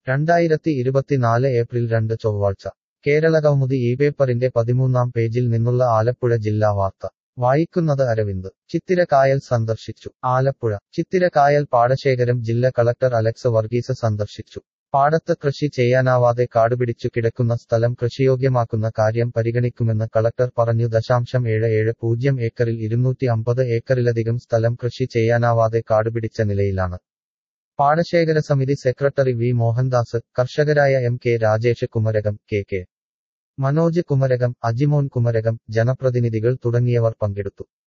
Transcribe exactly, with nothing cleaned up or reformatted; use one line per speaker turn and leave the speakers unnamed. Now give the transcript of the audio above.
രണ്ടായിരത്തി ഇരുപത്തിനാല് ഏപ്രിൽ രണ്ട് ചൊവ്വാഴ്ച കേരളകൗമുദി ഈ പേപ്പറിന്റെ പതിമൂന്നാം പേജിൽ നിന്നുള്ള ആലപ്പുഴ ജില്ലാ വാർത്ത വായിക്കുന്നത് അരവിന്ദ് ചിത്തിരക്കായൽ സന്ദർശിച്ചു ആലപ്പുഴ ചിത്തിരക്കായൽ പാടശേഖരം ജില്ലാ കളക്ടർ അലക്സ് വർഗീസ് സന്ദർശിച്ചു പാടത്ത് കൃഷി ചെയ്യാനാവാതെ കാടുപിടിച്ചു കിടക്കുന്ന സ്ഥലം കൃഷിയോഗ്യമാക്കുന്ന കാര്യം പരിഗണിക്കുമെന്ന് കളക്ടർ പറഞ്ഞു ദശാംശം ഏഴ് ഏഴ് പൂജ്യം ഏക്കറിൽ ഇരുന്നൂറ്റി അമ്പത് ഏക്കറിലധികം സ്ഥലം കൃഷി ചെയ്യാനാവാതെ കാടുപിടിച്ച നിലയിലാണ് പാടശേഖര സമിതി സെക്രട്ടറി വി മോഹൻദാസ് കർഷകരായ M K Rajesh Kumarakom K K Manoj Kumarakom Ajimon Kumarakom ജനപ്രതിനിധികൾ തുടങ്ങിയവർ പങ്കെടുത്തു